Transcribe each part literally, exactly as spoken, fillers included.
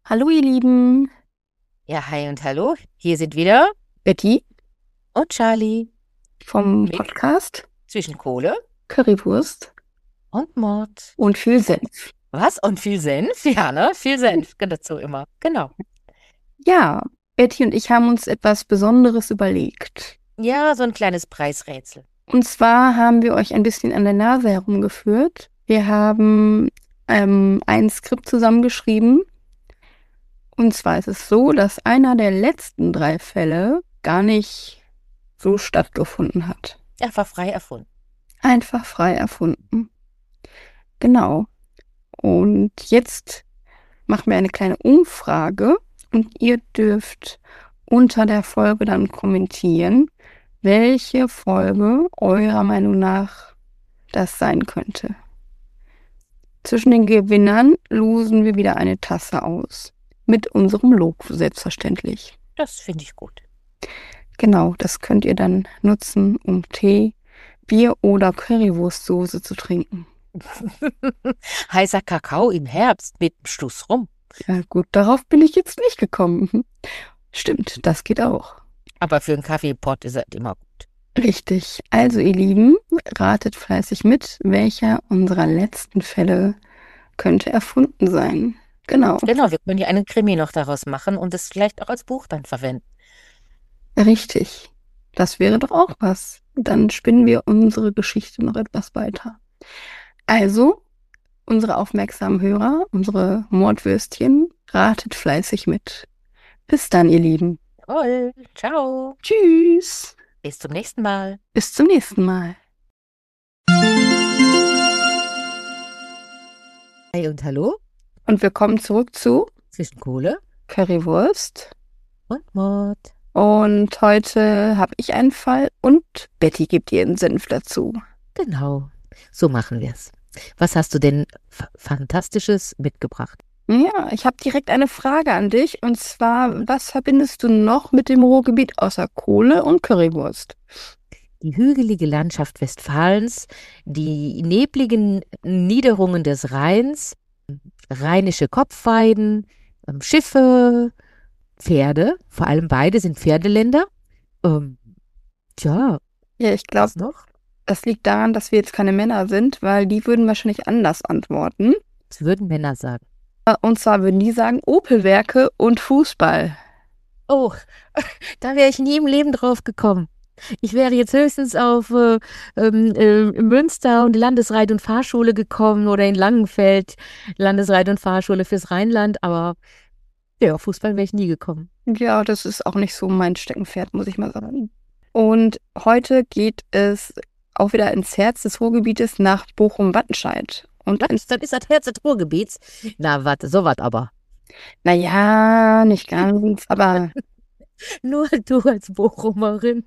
Hallo ihr Lieben, Ja, hi und hallo. Hier sind wieder Betty und Charlie vom mit Podcast zwischen Kohle Currywurst und Mord. und viel Senf. Was? Und viel Senf? Ja, ne? Viel Senf dazu immer. Genau. Ja, Betty und ich haben uns etwas Besonderes überlegt. Ja, so ein kleines Preisrätsel. Und zwar haben wir euch ein bisschen an der Nase herumgeführt. Wir haben ähm, ein Skript zusammengeschrieben. Und zwar ist es so, dass einer der letzten drei Fälle gar nicht so stattgefunden hat. Einfach frei erfunden. Einfach frei erfunden. Genau. Und jetzt machen wir eine kleine Umfrage und ihr dürft unter der Folge dann kommentieren, welche Folge eurer Meinung nach das sein könnte. Zwischen den Gewinnern losen wir wieder eine Tasse aus. Mit unserem Logo selbstverständlich. Das finde ich gut. Genau, das könnt ihr dann nutzen, um Tee, Bier oder Currywurstsoße zu trinken. Heißer Kakao im Herbst mit Schluss rum. Ja gut, darauf bin ich jetzt nicht gekommen. Stimmt, das geht auch. Aber für einen Kaffeepott ist es immer gut. Richtig. Also, ihr Lieben, ratet fleißig mit, welcher unserer letzten Fälle könnte erfunden sein. Genau. Genau, wir können ja einen Krimi noch daraus machen und es vielleicht auch als Buch dann verwenden. Richtig. Das wäre doch auch was. Dann spinnen wir unsere Geschichte noch etwas weiter. Also, unsere aufmerksamen Hörer, unsere Mordwürstchen, ratet fleißig mit. Bis dann, ihr Lieben. Toll. Ciao. Tschüss. Bis zum nächsten Mal. Bis zum nächsten Mal. Hi und hallo. Und wir kommen zurück zu Zwischen Kohle Currywurst. und Mord. Und heute habe ich einen Fall und Betty gibt ihren Senf dazu. Genau, so machen wir es. Was hast du denn F- Fantastisches mitgebracht? Ja, ich habe direkt eine Frage an dich. Und zwar, was verbindest du noch mit dem Ruhrgebiet außer Kohle und Currywurst? Die hügelige Landschaft Westfalens, die nebligen Niederungen des Rheins, rheinische Kopfweiden, ähm, Schiffe, Pferde, vor allem beide sind Pferdeländer. Ähm, tja, Ja, ich glaube, was noch? das liegt daran, dass wir jetzt keine Männer sind, weil die würden wahrscheinlich anders antworten. Das würden Männer sagen. Äh, Und zwar würden die sagen Opelwerke und Fußball. Oh, da wäre ich nie im Leben drauf gekommen. Ich wäre jetzt höchstens auf äh, ähm, äh, Münster und die Landesreit- und Fahrschule gekommen oder in Langenfeld, Landesreit- und Fahrschule fürs Rheinland, aber ja, auf Fußball wäre ich nie gekommen. Ja, das ist auch nicht so mein Steckenpferd, muss ich mal sagen. Und heute geht es auch wieder ins Herz des Ruhrgebietes nach Bochum-Wattenscheid. Und Was? Das ist das Herz des Ruhrgebiets? Na, warte, so was aber. naja, nicht ganz, aber Nur du als Bochumerin.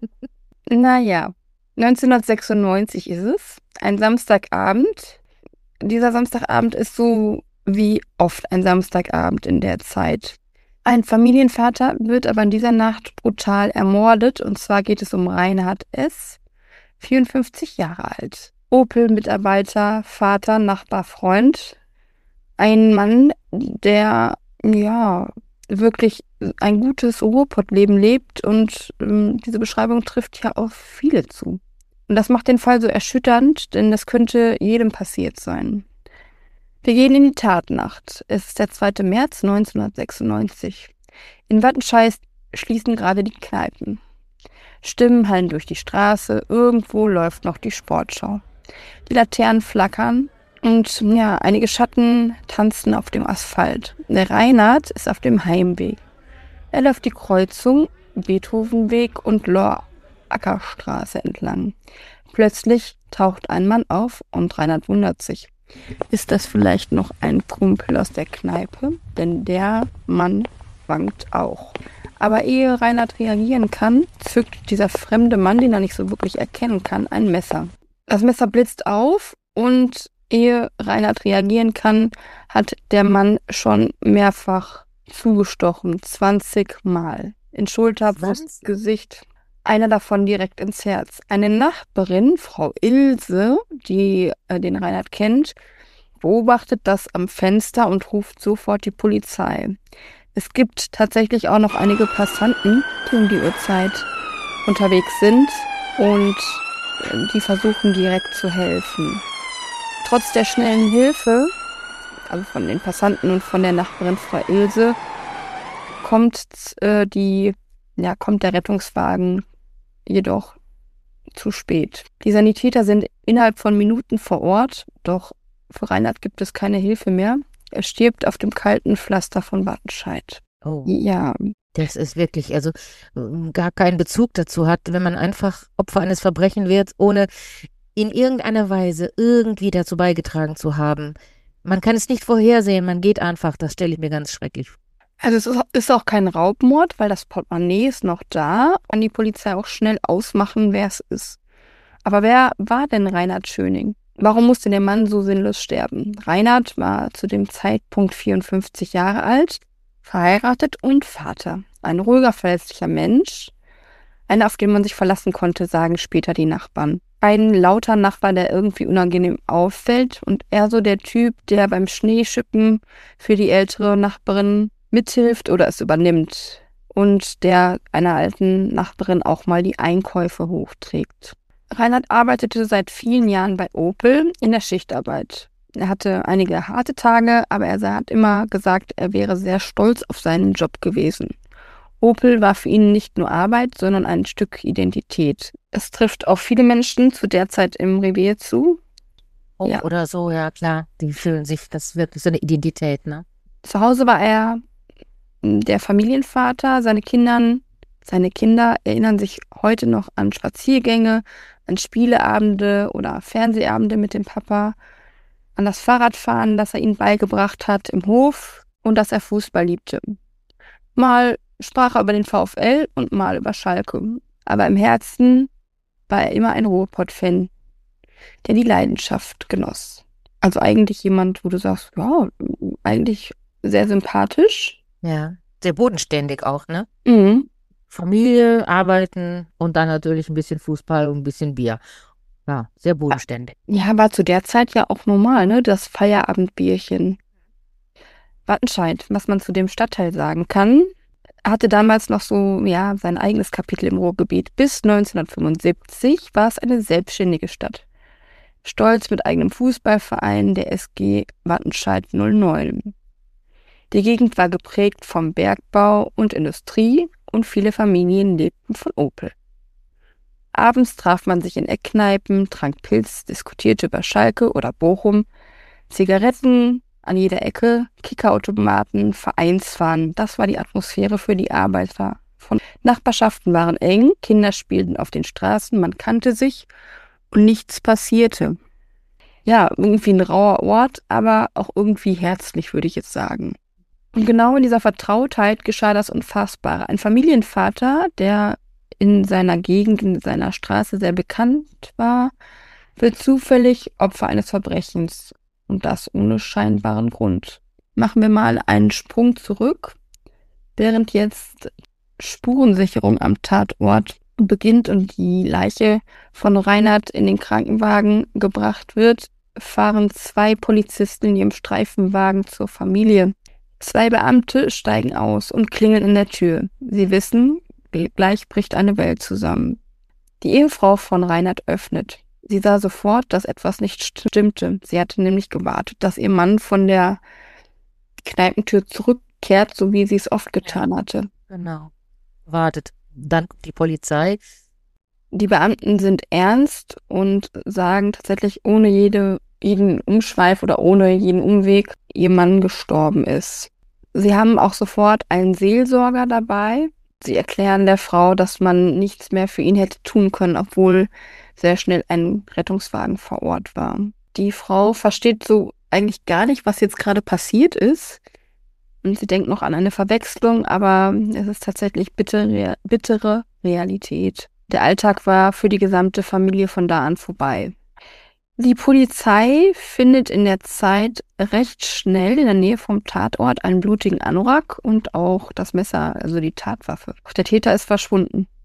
naja. neunzehnhundertsechsundneunzig ist es, ein Samstagabend. Dieser Samstagabend ist so wie oft ein Samstagabend in der Zeit. Ein Familienvater wird aber in dieser Nacht brutal ermordet. Und zwar geht es um Reinhard S., vierundfünfzig Jahre alt. Opel-Mitarbeiter, Vater, Nachbar, Freund. Ein Mann, der, ja, wirklich ein gutes Ruhrpott-Leben lebt und ähm, diese Beschreibung trifft ja auf viele zu. Und das macht den Fall so erschütternd, denn das könnte jedem passiert sein. Wir gehen in die Tatnacht. Es ist der zweite März neunzehnhundertsechsundneunzig. In Wattenscheid schließen gerade die Kneipen. Stimmen hallen durch die Straße, irgendwo läuft noch die Sportschau. Die Laternen flackern und ja, einige Schatten tanzen auf dem Asphalt. Der Reinhard ist auf dem Heimweg. Er läuft die Kreuzung Beethovenweg und Lorackerstraße entlang. Plötzlich taucht ein Mann auf und Reinhard wundert sich. Ist das vielleicht noch ein Kumpel aus der Kneipe? Denn der Mann wankt auch. Aber ehe Reinhard reagieren kann, zückt dieser fremde Mann, den er nicht so wirklich erkennen kann, ein Messer. Das Messer blitzt auf und ehe Reinhard reagieren kann, hat der Mann schon mehrfach zugestochen. zwanzig Mal. In Schulter, Brust, zwanzig? Gesicht. Einer davon direkt ins Herz. Eine Nachbarin, Frau Ilse, die äh, den Reinhard kennt, beobachtet das am Fenster und ruft sofort die Polizei. Es gibt tatsächlich auch noch einige Passanten, die um die Uhrzeit unterwegs sind und die versuchen direkt zu helfen. Trotz der schnellen Hilfe, also von den Passanten und von der Nachbarin Frau Ilse, kommt, äh, die, ja, kommt der Rettungswagen jedoch zu spät. Die Sanitäter sind innerhalb von Minuten vor Ort, doch für Reinhard gibt es keine Hilfe mehr. Er stirbt auf dem kalten Pflaster von Wattenscheid. Oh, Ja, das ist wirklich, also ähm, gar keinen Bezug dazu hat, wenn man einfach Opfer eines Verbrechens wird, ohne in irgendeiner Weise irgendwie dazu beigetragen zu haben. Man kann es nicht vorhersehen, man geht einfach, das stelle ich mir ganz schrecklich vor. also es ist, ist auch kein Raubmord, weil das Portemonnaie ist noch da. Kann die Polizei auch schnell ausmachen, wer es ist. Aber wer war denn Reinhard Schöning? Warum musste der Mann so sinnlos sterben? Reinhard war zu dem Zeitpunkt vierundfünfzig Jahre alt, verheiratet und Vater. Ein ruhiger, verlässlicher Mensch. Einer, auf den man sich verlassen konnte, sagen später die Nachbarn. Ein lauter Nachbar, der irgendwie unangenehm auffällt und eher so der Typ, der beim Schneeschippen für die ältere Nachbarin mithilft oder es übernimmt und der einer alten Nachbarin auch mal die Einkäufe hochträgt. Reinhard arbeitete seit vielen Jahren bei Opel in der Schichtarbeit. Er hatte einige harte Tage, aber er hat immer gesagt, er wäre sehr stolz auf seinen Job gewesen. Opel war für ihn nicht nur Arbeit, sondern ein Stück Identität. Es trifft auf viele Menschen zu der Zeit im Revier zu. Oh, Ja. oder so, ja klar, die fühlen sich, das ist wirklich so eine Identität, ne? Zu Hause war er der Familienvater. Seine Kindern, seine Kinder erinnern sich heute noch an Spaziergänge, an Spieleabende oder Fernsehabende mit dem Papa, an das Fahrradfahren, das er ihnen beigebracht hat im Hof und dass er Fußball liebte. Mal sprach er über den VfL und mal über Schalke. Aber im Herzen war er immer ein Ruhrpott-Fan, der die Leidenschaft genoss. Also eigentlich jemand, wo du sagst, ja, eigentlich sehr sympathisch. Ja, sehr bodenständig auch, ne? Mhm. Familie, arbeiten und dann natürlich ein bisschen Fußball und ein bisschen Bier. Ja, sehr bodenständig. Ja, war zu der Zeit ja auch normal, ne? Das Feierabendbierchen. Wattenscheid, was man zu dem Stadtteil sagen kann, hatte damals noch so, ja, sein eigenes Kapitel im Ruhrgebiet. Bis neunzehnhundertfünfundsiebzig war es eine selbstständige Stadt. Stolz mit eigenem Fußballverein, der S G Wattenscheid null neun. Die Gegend war geprägt vom Bergbau und Industrie und viele Familien lebten von Opel. Abends traf man sich in Eckkneipen, trank Pilz, diskutierte über Schalke oder Bochum, Zigaretten an jeder Ecke, Kickerautomaten, Vereinsfahren. Das war die Atmosphäre für die Arbeiter. Von Nachbarschaften waren eng, Kinder spielten auf den Straßen, man kannte sich und nichts passierte. Ja, irgendwie ein rauer Ort, aber auch irgendwie herzlich, würde ich jetzt sagen. Und genau in dieser Vertrautheit geschah das Unfassbare. Ein Familienvater, der in seiner Gegend, in seiner Straße sehr bekannt war, wird zufällig Opfer eines Verbrechens. Und das ohne scheinbaren Grund. Machen wir mal einen Sprung zurück. Während jetzt Spurensicherung am Tatort beginnt und die Leiche von Reinhard in den Krankenwagen gebracht wird, fahren zwei Polizisten in ihrem Streifenwagen zur Familie. Zwei Beamte steigen aus und klingeln in der Tür. Sie wissen, gleich bricht eine Welt zusammen. Die Ehefrau von Reinhard öffnet. Sie sah sofort, dass etwas nicht stimmte. Sie hatte nämlich gewartet, dass ihr Mann von der Kneipentür zurückkehrt, so wie sie es oft getan hatte. Genau. Wartet. Dann kommt die Polizei. Die Beamten sind ernst und sagen tatsächlich ohne jede, jeden Umschweif oder ohne jeden Umweg, ihr Mann gestorben ist. Sie haben auch sofort einen Seelsorger dabei. Sie erklären der Frau, dass man nichts mehr für ihn hätte tun können, obwohl sehr schnell ein Rettungswagen vor Ort war. Die Frau versteht so eigentlich gar nicht, was jetzt gerade passiert ist. Und sie denkt noch an eine Verwechslung, aber es ist tatsächlich bittere, bittere Realität. Der Alltag war für die gesamte Familie von da an vorbei. Die Polizei findet in der Zeit recht schnell in der Nähe vom Tatort einen blutigen Anorak und auch das Messer, also die Tatwaffe. Der Täter ist verschwunden.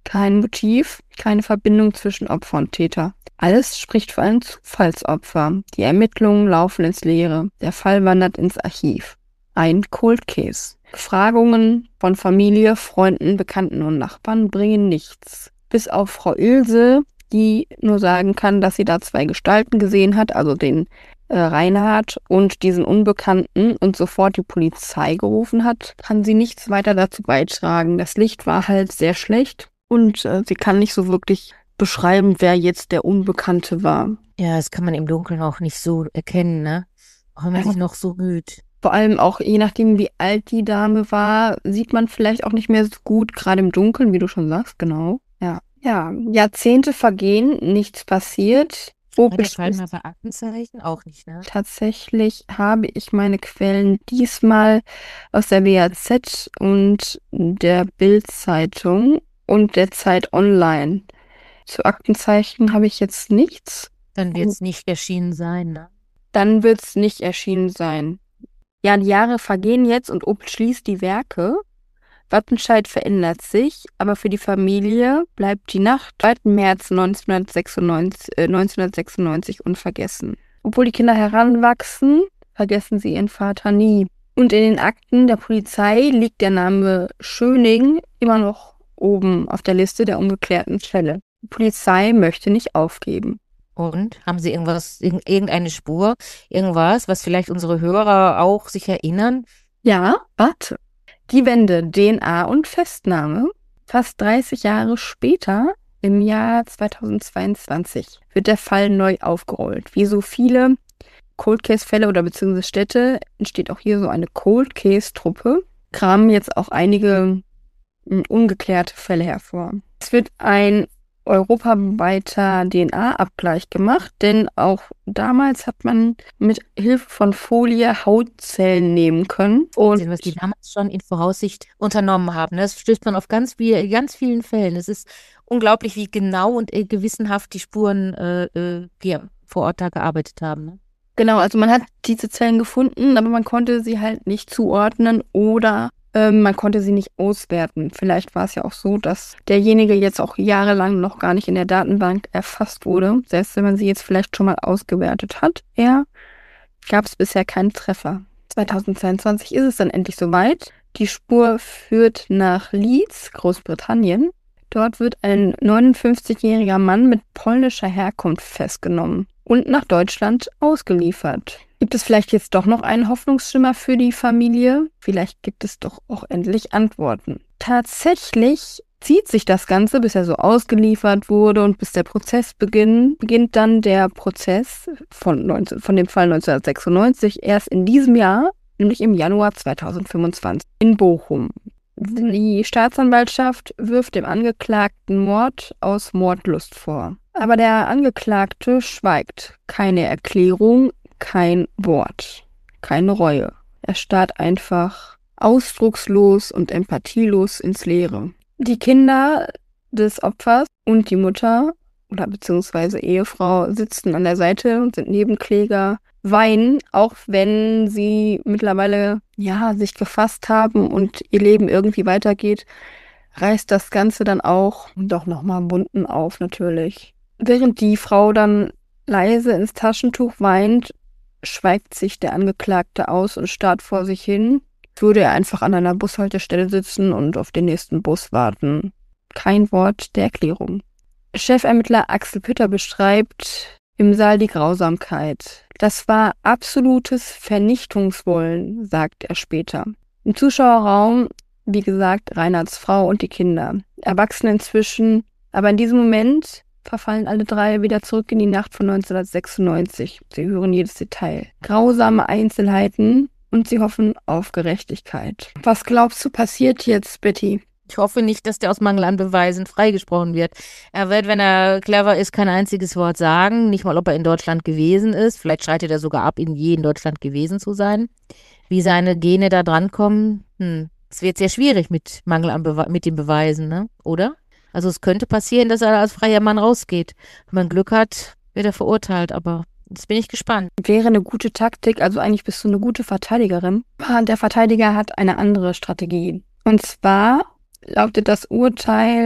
Kein Motiv, keine Verbindung zwischen Opfer und Täter. Alles spricht für ein Zufallsopfer. Die Ermittlungen laufen ins Leere. Der Fall wandert ins Archiv. Ein Cold Case. Befragungen von Familie, Freunden, Bekannten und Nachbarn bringen nichts. Bis auf Frau Ilse, die nur sagen kann, dass sie da zwei Gestalten gesehen hat, also den äh, Reinhard und diesen Unbekannten, und sofort die Polizei gerufen hat, kann sie nichts weiter dazu beitragen. Das Licht war halt sehr schlecht und äh, sie kann nicht so wirklich beschreiben, wer jetzt der Unbekannte war. Ja, das kann man im Dunkeln auch nicht so erkennen, ne? Auch wenn man sich noch so müht. Vor allem auch je nachdem, wie alt die Dame war, sieht man vielleicht auch nicht mehr so gut, gerade im Dunkeln, wie du schon sagst, genau. Ja, ja. Jahrzehnte vergehen, nichts passiert. War der Fall mal bei Aktenzeichen? Auch nicht, ne? Tatsächlich habe ich meine Quellen diesmal aus der W A Z und der Bild-Zeitung und der Zeit Online. Zu Aktenzeichen habe ich jetzt nichts. Dann wird es nicht erschienen sein, ne? Dann wird es nicht erschienen sein. Ja, die Jahre vergehen jetzt und Opel schließt die Werke. Wattenscheid verändert sich, aber für die Familie bleibt die Nacht zweiten März neunzehnhundertsechsundneunzig, äh, neunzehnhundertsechsundneunzig unvergessen. Obwohl die Kinder heranwachsen, vergessen sie ihren Vater nie. Und in den Akten der Polizei liegt der Name Schöning immer noch oben auf der Liste der ungeklärten Fälle. Die Polizei möchte nicht aufgeben. Und haben Sie irgendwas, irg- irgendeine Spur, irgendwas, was vielleicht unsere Hörer auch sich erinnern? Ja, warte. Die Wende, D N A und Festnahme. Fast dreißig Jahre später, im Jahr zweitausendzweiundzwanzig, wird der Fall neu aufgerollt. Wie so viele Cold Case-Fälle oder beziehungsweise Städte entsteht auch hier so eine Cold Case-Truppe. Kramen jetzt auch einige mh, ungeklärte Fälle hervor. Es wird ein europaweiter D N A-Abgleich gemacht, denn auch damals hat man mit Hilfe von Folie Hautzellen nehmen können. Und Sehen, was die damals schon in Voraussicht unternommen haben. Das stößt man auf ganz, viel, ganz vielen Fällen. Es ist unglaublich, wie genau und äh, gewissenhaft die Spuren äh, äh, hier vor Ort da gearbeitet haben. Ne? genau, also man hat diese Zellen gefunden, aber man konnte sie halt nicht zuordnen oder ähm, man konnte sie nicht auswerten. Vielleicht war es ja auch so, dass derjenige jetzt auch jahrelang noch gar nicht in der Datenbank erfasst wurde, selbst wenn man sie jetzt vielleicht schon mal ausgewertet hat. Ja, gab es bisher keinen Treffer. zweitausendzweiundzwanzig ist es dann endlich soweit. Die Spur führt nach Leeds, Großbritannien. Dort wird ein neunundfünfzigjähriger Mann mit polnischer Herkunft festgenommen und nach Deutschland ausgeliefert. Gibt es vielleicht jetzt doch noch einen Hoffnungsschimmer für die Familie? Vielleicht gibt es doch auch endlich Antworten. Tatsächlich zieht sich das Ganze, bis er so ausgeliefert wurde und bis der Prozess beginnt, beginnt dann der Prozess von, neunzehn, von dem Fall neunzehnhundertsechsundneunzig erst in diesem Jahr, nämlich im Januar zweitausendfünfundzwanzig in Bochum. Die Staatsanwaltschaft wirft dem Angeklagten Mord aus Mordlust vor. Aber der Angeklagte schweigt. Keine Erklärung, kein Wort, keine Reue. Er starrt einfach ausdruckslos und empathielos ins Leere. Die Kinder des Opfers und die Mutter oder beziehungsweise Ehefrau sitzen an der Seite und sind Nebenkläger, weinen, auch wenn sie mittlerweile ja sich gefasst haben und ihr Leben irgendwie weitergeht, reißt das Ganze dann auch doch nochmal Wunden auf natürlich. Während die Frau dann leise ins Taschentuch weint, schweigt sich der Angeklagte aus und starrt vor sich hin. Würde er einfach an einer Bushaltestelle sitzen und auf den nächsten Bus warten. Kein Wort der Erklärung. Chefermittler Axel Pütter beschreibt im Saal die Grausamkeit. Das war absolutes Vernichtungswollen, sagt er später. Im Zuschauerraum, wie gesagt, Reinhards Frau und die Kinder. Erwachsene inzwischen, aber in diesem Moment verfallen alle drei wieder zurück in die Nacht von neunzehnhundertsechsundneunzig. Sie hören jedes Detail. Grausame Einzelheiten und sie hoffen auf Gerechtigkeit. Was glaubst du passiert jetzt, Betty? Ich hoffe nicht, dass der aus Mangel an Beweisen freigesprochen wird. Er wird, wenn er clever ist, kein einziges Wort sagen. Nicht mal, ob er in Deutschland gewesen ist. Vielleicht streitet er sogar ab, in je in Deutschland gewesen zu sein. Wie seine Gene da drankommen, hm. Es wird sehr schwierig mit Mangel an Bewe- mit den Beweisen, ne? Oder? Also es könnte passieren, dass er als freier Mann rausgeht. Wenn man Glück hat, wird er verurteilt, aber jetzt bin ich gespannt. Wäre eine gute Taktik, also eigentlich bist du eine gute Verteidigerin. Der Verteidiger hat eine andere Strategie. Und zwar lautet das Urteil,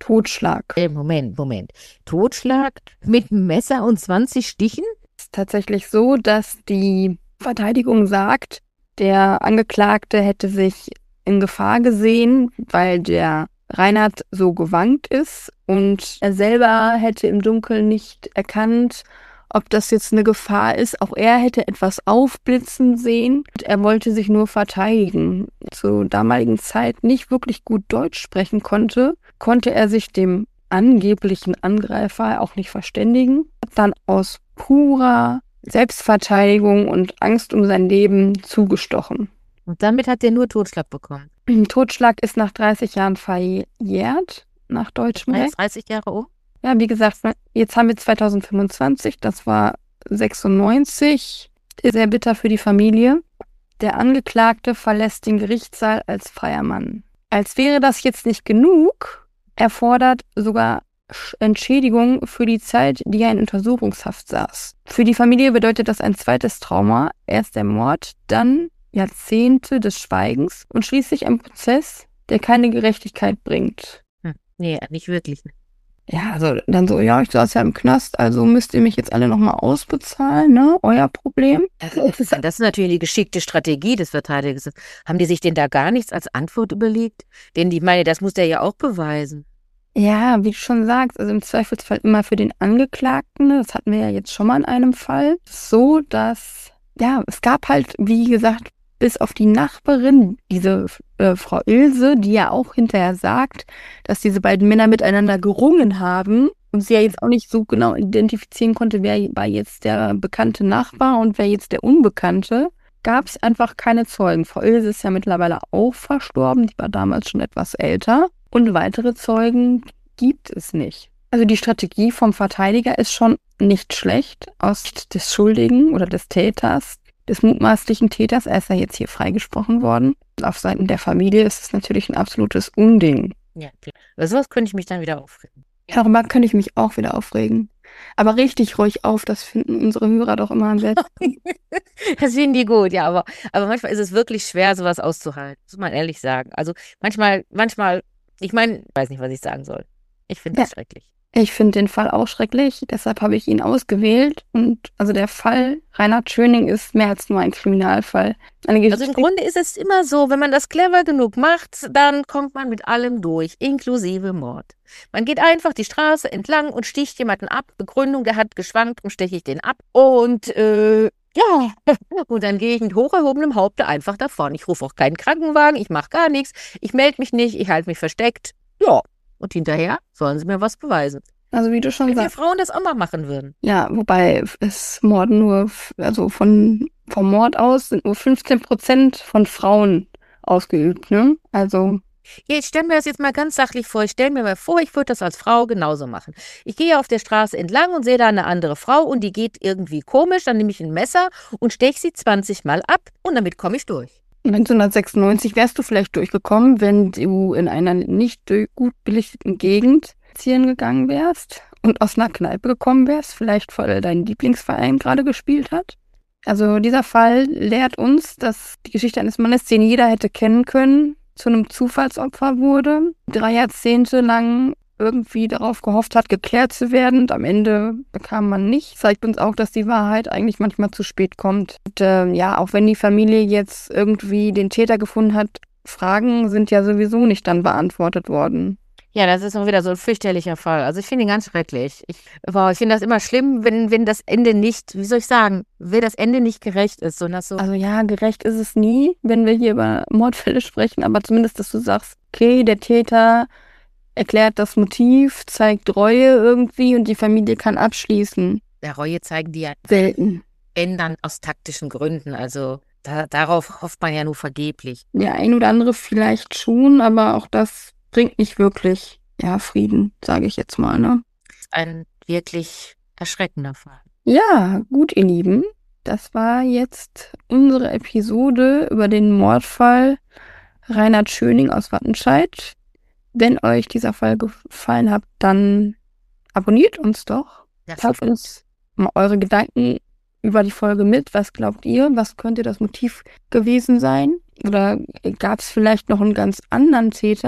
Totschlag. Äh, Moment, Moment. Totschlag mit einem Messer und zwanzig Stichen? Es ist tatsächlich so, dass die Verteidigung sagt, der Angeklagte hätte sich in Gefahr gesehen, weil der Reinhard so gewankt ist und er selber hätte im Dunkeln nicht erkannt, ob das jetzt eine Gefahr ist. Auch er hätte etwas aufblitzen sehen und er wollte sich nur verteidigen. Zur damaligen Zeit nicht wirklich gut Deutsch sprechen konnte, konnte er sich dem angeblichen Angreifer auch nicht verständigen. Hat dann aus purer Selbstverteidigung und Angst um sein Leben zugestochen. Und damit hat er nur Totschlag bekommen. Totschlag ist nach dreißig Jahren verjährt, nach deutschem Recht. dreißig Jahre um? Ja, wie gesagt, jetzt haben wir zwanzig fünfundzwanzig, das war sechsundneunzig, ist sehr bitter für die Familie. Der Angeklagte verlässt den Gerichtssaal als freier Mann. Als wäre das jetzt nicht genug, er fordert sogar Entschädigung für die Zeit, die er in Untersuchungshaft saß. Für die Familie bedeutet das ein zweites Trauma. Erst der Mord, dann Jahrzehnte des Schweigens und schließlich ein Prozess, der keine Gerechtigkeit bringt. Hm. Nee, nicht wirklich. Ja, also dann so, ja, ich saß ja im Knast, also müsst ihr mich jetzt alle nochmal ausbezahlen, ne? Euer Problem. Das ist natürlich die geschickte Strategie des Verteidigers. Haben die sich denn da gar nichts als Antwort überlegt? Denn ich meine, das muss der ja auch beweisen. Ja, wie du schon sagst, also im Zweifelsfall immer für den Angeklagten, ne? Das hatten wir ja jetzt schon mal in einem Fall, so dass, ja, es gab halt, wie gesagt, bis auf die Nachbarin, diese äh, Frau Ilse, die ja auch hinterher sagt, dass diese beiden Männer miteinander gerungen haben und sie ja jetzt auch nicht so genau identifizieren konnte, wer war jetzt der bekannte Nachbar und wer jetzt der Unbekannte, gab es einfach keine Zeugen. Frau Ilse ist ja mittlerweile auch verstorben, die war damals schon etwas älter und weitere Zeugen gibt es nicht. Also die Strategie vom Verteidiger ist schon nicht schlecht aus Sicht des Schuldigen oder des Täters, des mutmaßlichen Täters. Er ist ja jetzt hier freigesprochen worden. Auf Seiten der Familie ist es natürlich ein absolutes Unding. Ja, klar. Über sowas könnte ich mich dann wieder aufregen. Ja, darüber könnte ich mich auch wieder aufregen. Aber richtig ruhig auf, das finden unsere Hörer doch immer am besten. Das finden die gut, ja, aber, aber manchmal ist es wirklich schwer, sowas auszuhalten, muss man ehrlich sagen. Also manchmal, manchmal, ich meine, ich weiß nicht, was ich sagen soll. Ich finde das ja schrecklich. Ich finde den Fall auch schrecklich, deshalb habe ich ihn ausgewählt. Und also der Fall Reinhard Schöning ist mehr als nur ein Kriminalfall. Eine also im Grunde ist es immer so, wenn man das clever genug macht, dann kommt man mit allem durch, inklusive Mord. Man geht einfach die Straße entlang und sticht jemanden ab. Begründung, der hat geschwankt, und steche ich den ab. Und äh, ja, und dann gehe ich mit hocherhobenem Haupte einfach davon. Ich rufe auch keinen Krankenwagen, ich mache gar nichts, ich melde mich nicht, ich halte mich versteckt. Ja. Und hinterher sollen sie mir was beweisen. Also wie du schon Wenn sagst. wir Frauen das auch mal machen würden. Ja, wobei es Morden nur, also von vom Mord aus sind nur fünfzehn Prozent von Frauen ausgeübt, ne? Also. Ja, ich stelle mir das jetzt mal ganz sachlich vor. Ich stelle mir mal vor, ich würde das als Frau genauso machen. Ich gehe auf der Straße entlang und sehe da eine andere Frau und die geht irgendwie komisch. Dann nehme ich ein Messer und steche sie zwanzig Mal ab und damit komme ich durch. neunzehnhundertsechsundneunzig wärst du vielleicht durchgekommen, wenn du in einer nicht gut belichteten Gegend spazieren gegangen wärst und aus einer Kneipe gekommen wärst, vielleicht weil dein Lieblingsverein gerade gespielt hat. Also dieser Fall lehrt uns, dass die Geschichte eines Mannes, den jeder hätte kennen können, zu einem Zufallsopfer wurde, drei Jahrzehnte lang irgendwie darauf gehofft hat, geklärt zu werden und am Ende bekam man nicht. Zeigt uns auch, dass die Wahrheit eigentlich manchmal zu spät kommt. Und äh, ja, auch wenn die Familie jetzt irgendwie den Täter gefunden hat, Fragen sind ja sowieso nicht dann beantwortet worden. Ja, das ist noch wieder so ein fürchterlicher Fall. Also ich finde ihn ganz schrecklich. Ich, wow, ich finde das immer schlimm, wenn, wenn das Ende nicht, wie soll ich sagen, wenn das Ende nicht gerecht ist. So, das so also ja, gerecht ist es nie, wenn wir hier über Mordfälle sprechen, aber zumindest, dass du sagst, okay, der Täter erklärt das Motiv, zeigt Reue irgendwie und die Familie kann abschließen. Der Reue zeigen die ja selten. Ändern aus taktischen Gründen. Also da, darauf hofft man ja nur vergeblich. Der ein oder andere vielleicht schon, aber auch das bringt nicht wirklich, ja, Frieden, sage ich jetzt mal, ne? Ein wirklich erschreckender Fall. Ja, gut, ihr Lieben. Das war jetzt unsere Episode über den Mordfall Reinhard Schöning aus Wattenscheid. Wenn euch dieser Fall gefallen hat, dann abonniert uns doch. Teilt uns mal eure Gedanken über die Folge mit. Was glaubt ihr? Was könnte das Motiv gewesen sein? Oder gab es vielleicht noch einen ganz anderen Täter?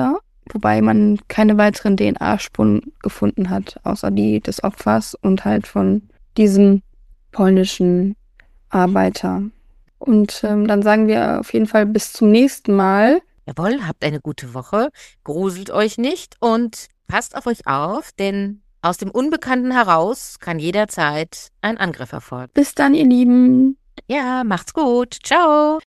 wobei man keine weiteren D N A-Spuren gefunden hat, außer die des Opfers und halt von diesem polnischen Arbeiter. Und ähm, dann sagen wir auf jeden Fall bis zum nächsten Mal. Jawohl, habt eine gute Woche, gruselt euch nicht und passt auf euch auf, denn aus dem Unbekannten heraus kann jederzeit ein Angriff erfolgen. Bis dann, ihr Lieben. Ja, macht's gut. Ciao.